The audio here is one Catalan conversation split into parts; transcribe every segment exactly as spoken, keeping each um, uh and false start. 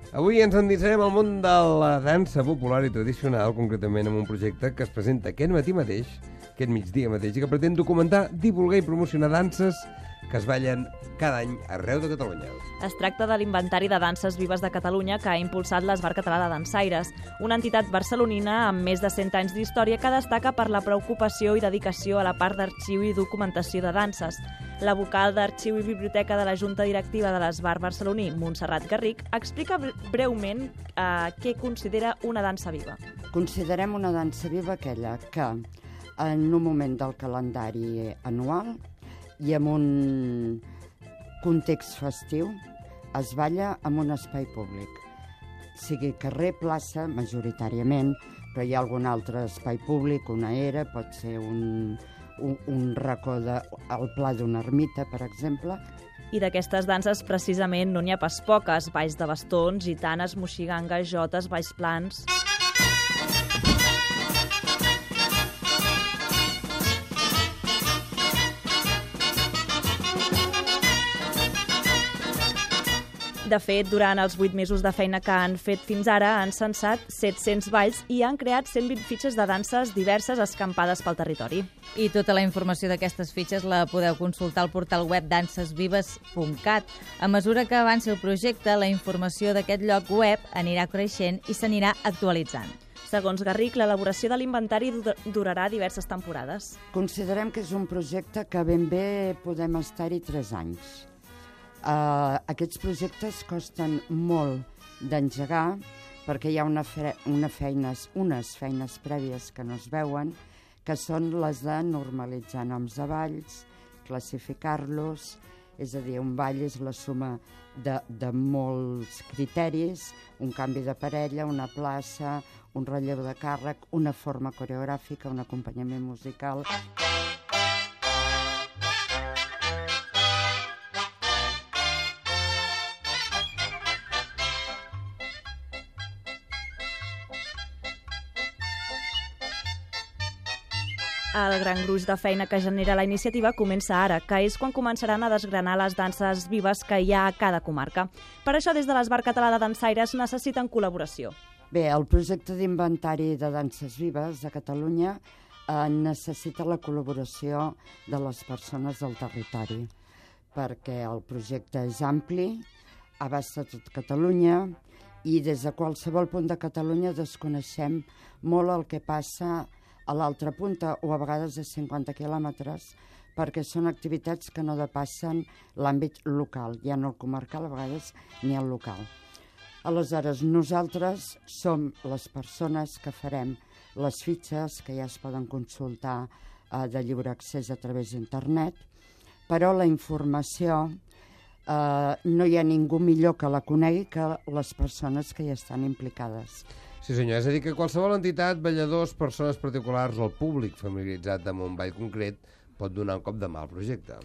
Avui ens endinsarem al món de la dansa popular i tradicional, concretament amb un projecte que es presenta aquest matí mateix, aquest migdia mateix, i que pretén documentar, divulgar i promocionar danses que es ballen cada any arreu de Catalunya. Es tracta de l'Inventari de Danses Vives de Catalunya que ha impulsat l'Esbart Català de Dansaires, una entitat barcelonina amb més de cent anys d'història que destaca per la preocupació i dedicació a la part d'arxiu i documentació de danses. La vocal d'Arxiu i Biblioteca de la Junta Directiva de l'Esbart barceloní, Montserrat Garric, explica breument eh, què considera una dansa viva. Considerem una dansa viva aquella que, en un moment del calendari anual i en un context festiu, es balla en un espai públic. Sigui carrer, plaça, majoritàriament, però hi ha algun altre espai públic, una era, pot ser un... un, un racó de, al pla d'una ermita, per exemple. I d'aquestes danses, precisament, no n'hi ha pas poques. Balls de bastons, gitanes, moxigangues, jotes, balls plans... De fet, durant els vuit mesos de feina que han fet fins ara, han censat set-cents balls i han creat cent vint fitxes de danses diverses escampades pel territori. I tota la informació d'aquestes fitxes la podeu consultar al portal web danses vives punt cat. A mesura que avanci el projecte, la informació d'aquest lloc web anirà creixent i s'anirà actualitzant. Segons Garric, l'elaboració de l'inventari durarà diverses temporades. Considerem que és un projecte que ben bé podem estar-hi tres anys. Uh, aquests projectes costen molt d'engegar perquè hi ha una fe una feines, unes feines prèvies que no es veuen, que són les de normalitzar noms de balls, classificar-los, és a dir, un ball és la suma de, de molts criteris, un canvi de parella, una plaça, un relleu de càrrec, una forma coreogràfica, un acompanyament musical... El gran gruix de feina que genera la iniciativa comença ara, que és quan començaran a desgranar les danses vives que hi ha a cada comarca. Per això, des de l'Esbart Català de Dansaires necessiten col·laboració. Bé, el projecte d'inventari de danses vives de Catalunya eh, necessita la col·laboració de les persones del territori, perquè el projecte és ampli, abasta tot Catalunya, i des de qualsevol punt de Catalunya desconeixem molt el que passa a l'altra punta, o a vegades a cinquanta quilòmetres, perquè són activitats que no depassen l'àmbit local, ja no el comarcal, a vegades ni el local. Aleshores, nosaltres som les persones que farem les fitxes, que ja es poden consultar eh, de lliure accés a través d'internet, però la informació eh, no hi ha ningú millor que la conegui que les persones que hi estan implicades. Sí senyor, és a dir que qualsevol entitat, balladors, persones particulars o el públic familiaritzat amb un ball concret pot donar un cop de mà al projecte.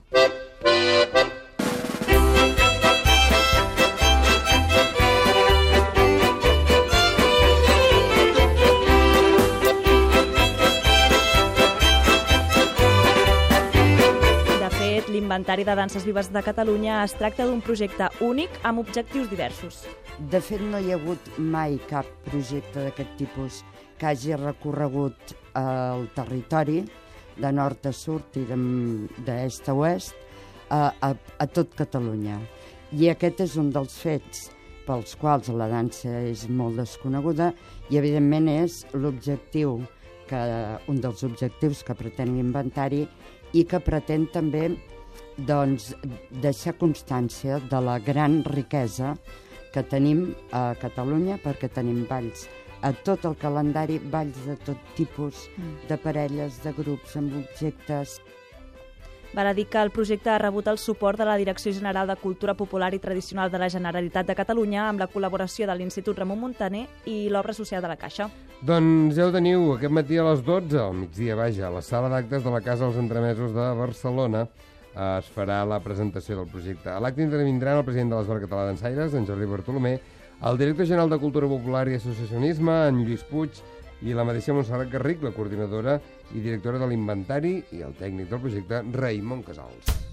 L'Inventari de Danses Vives de Catalunya es tracta d'un projecte únic amb objectius diversos. De fet, no hi ha hagut mai cap projecte d'aquest tipus que hagi recorregut el territori de nord a sud i d'est a oest a, a, a tot Catalunya. I aquest és un dels fets pels quals la dansa és molt desconeguda i, evidentment, és l'objectiu, que un dels objectius que pretén l'inventari i que pretén també doncs, deixar constància de la gran riquesa que tenim a Catalunya, perquè tenim balls a tot el calendari, balls de tot tipus, de parelles, de grups, amb objectes. Val a dir que el projecte ha rebut el suport de la Direcció General de Cultura Popular i Tradicional de la Generalitat de Catalunya amb la col·laboració de l'Institut Ramon Muntaner i l'Obra Social de la Caixa. Doncs ja ho teniu, aquest matí a les dotze, al migdia, vaja, a la sala d'actes de la Casa dels Entremesos de Barcelona es farà la presentació del projecte. A l'acte intervindran el president de l'Esbart Català de Dansaires, en Jordi Bartolomé, el director general de Cultura Popular i Associacionisme, en Lluís Puig, i la mateixa Montserrat Garric, la coordinadora i directora de l'Inventari, i el tècnic del projecte, Raimon Casals.